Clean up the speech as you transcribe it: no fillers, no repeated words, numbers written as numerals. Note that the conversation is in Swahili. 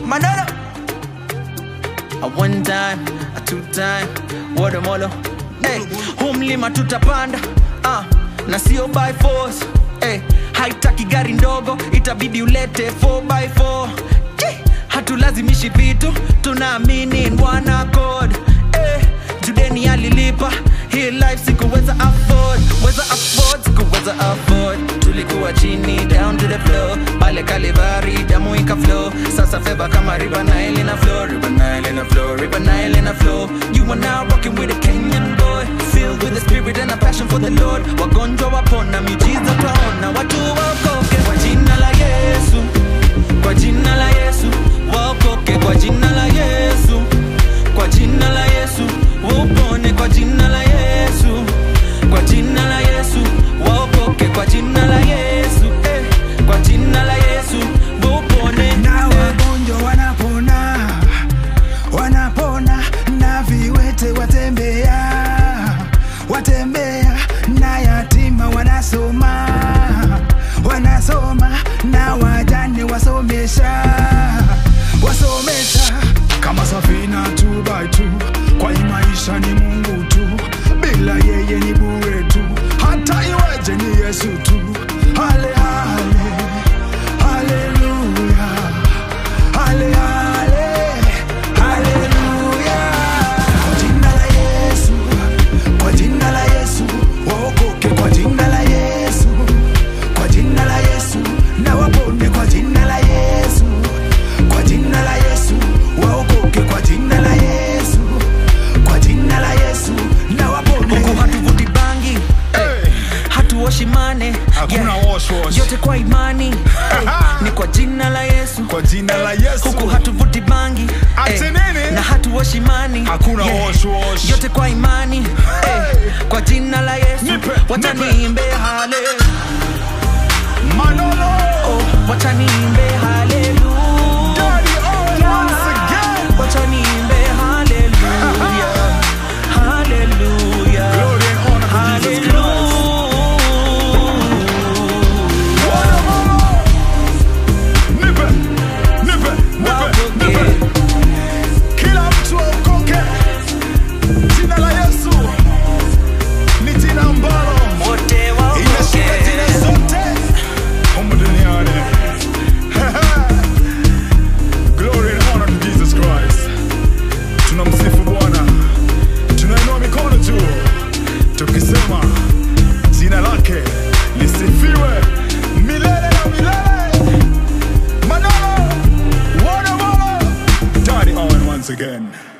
Manolo. A one time, a two time, water molo. Hey, humlima tutapanda. Na sio by force. Hey, haitaki gari ndogo, itabidi ulete 4x4. Hatulazimishi vitu, tunaamini in one accord. Judeni alilipa, hii life sikuweza afford. Sikuweza afford. Tulikuwa chini, down to the floor. Pale Kalivari, damu ika flow. Sasa feba kama River Nile in a flow. River Nile in a flow, River Nile in a flow. You are now rocking with a Kenyan boy, filled with the spirit and a passion for the Lord. Wagonjwa wapona, miujiza twaona. Watu waokoke kwa jina la Yesu, kwa jina la Yesu. Waokoke kwa jina la Yesu, kwa jina la Yesu. Wapone kwa jina la Yesu, kwa jina la Yesu. Waokoke kwa jina la Yesu, kwa jina la Yesu. Wapone na wagonjwa wanapona, wanapona. Na viwete watembea, na yatima wanasoma, na wajane wasomesha. Kama safina 2x2, kwa hii maisha ni Mungu tu, bila yeye ni bure tu, hata iweje ni Yesu tu. Hale hale, haleluya, hale hale, haleluya. Kwa jina la Yesu, kwa jina la Yesu. Waokoke kwa jina la Yesu, kwa jina la Yesu. Na wapone kwa jina la Yesu, kwa jina la Yesu. Waokoke kwa jina la Yesu, kwa jina la Yesu. Na wapone. Huku hatuvuti bangi, hatuoshi mane, Hakuna wash. yote kwa imani, ni kwa jina la Yesu, Kwa jina la Yesu. huku hatuvuti bangi, Ati nini? na hatuoshi mani, Hakuna wash. yote kwa imani, kwa jina la Yesu. Wacha niimbe hale, Manolo. wacha niimbe hallelujah. Daddy Owen once again. Wacha niimbe hallelujah, hallelujah, Glory and honor to Jesus Christ. Kila mtu aokoke. Jina la Yesu ni jina ambalo Wote waokoke. inashinda jina zote humu duniani. Glory and honor to Jesus Christ. Tunamsifu Bwana, tunainua mikono juu tukisema jina lake lisifiwe milele na milele. Manolo, Daddy Owen once again.